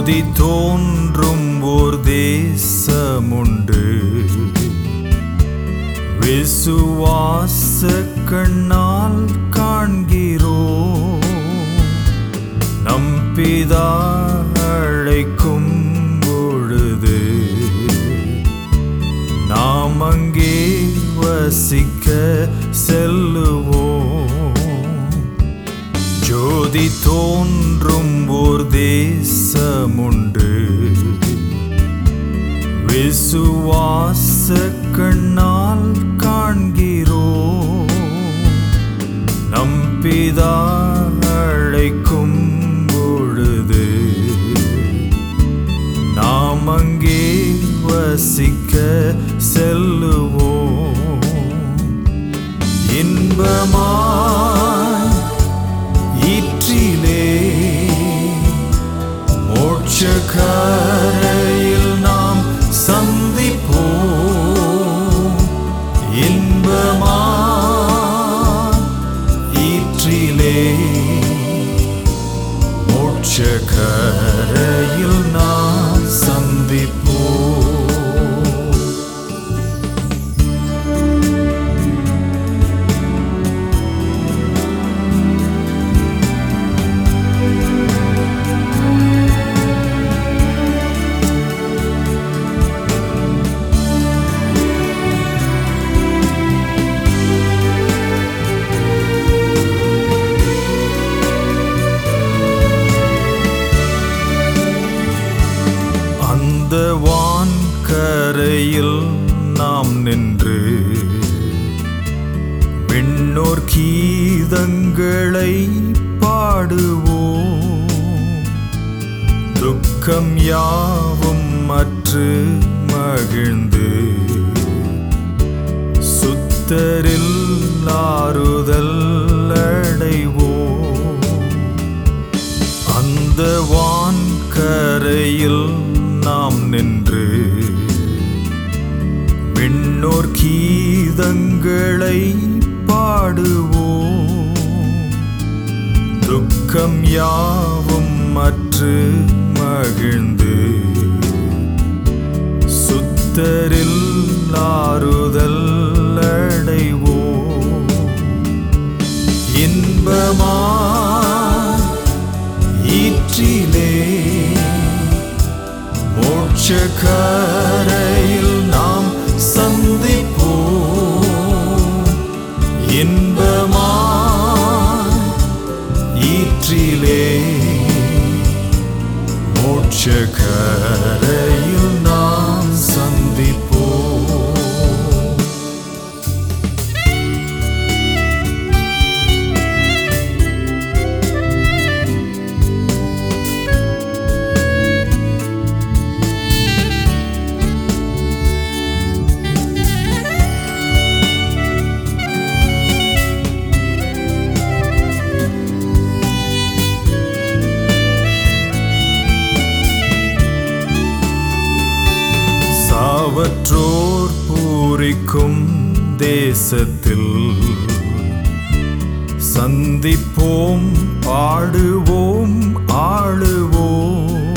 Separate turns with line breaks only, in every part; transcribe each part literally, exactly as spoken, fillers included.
ஜோதி தோன்றும் ஓர் தேசமுண்டு, விசுவாச கண்ணால் காண்கிறோம். நம் பிதா அழைக்கும் பொழுது நாம் அங்கே வசிக்க செல்லுவோம். ஜோதி தோன்றும் ஓர் தேசமுண்டு, விசுவாச கண்ணால் காண்கிறோம். நம் பிதா அழைக்கும் பொழுது நாம் அங்கே வசிக்க செல்லுவோம். இன்பமாய் ஈற்றிலே மோட்சக்கரையில் நாம் சந்திப்போம். இன்பமாய் ஈற்றிலே மோட்சக்கரையில் நாம் சந்திப்போம். அந்த வான்கரையில் நாம் நின்று விண்ணோர் கீதங்களை பாடுவோம். துக்கம் யாவும் மற்று மகிழ்ந்து சுத்தரில் ஆறுதல் அடைவோம். அந்த வான்கரையில் நாம் நின்று விண்ணோர் கீதங்களை பாடுவோம். துக்கம் யாவும் மற்று மகிழ்ந்து சுத்தரில் ஆறுதல் அடைவோம். இன்பமாய் ஈற்றிலே மோட்சக்கரையில் நாம் சந்திப்போம். இன்பமாய் ஈற்றிலே மோட்சக்கரையில் நாம் சந்திப்போம். சாவற்றோர் பூரிக்கும் தேசத்தில் சந்திப்போம், பாடுவோம், ஆளுவோம்.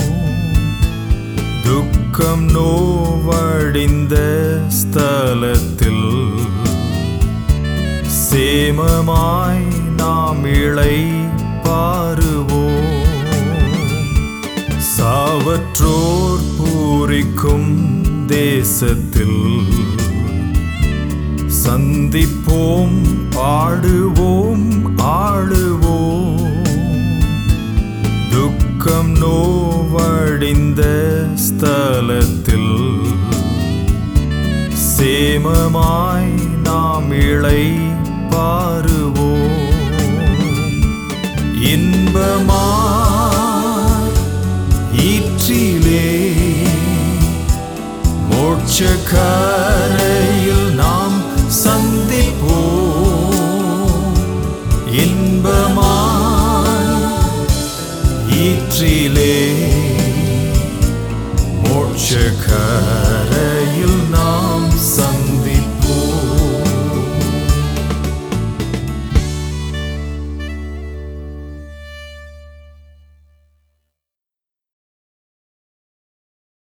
துக்கம் நோவடிந்த ஸ்தலத்தில் சேமமாய் நாம் இளை பாருவோம். சாவற்றோர் பூரிக்கும் தேசத்தில் சந்திப்போம், பாடுவோம், ஆளுவோம். துக்கம் நோவடிந்த ஸ்தலத்தில் சேமமாய் நாம் இளை பாருவோம். இன்பமாய் ஈற்றிலே மோட்சக்கரையில் நாம் சந்திப்போம். இன்பமாய் ஈற்றிலே மோட்சக்கரையில்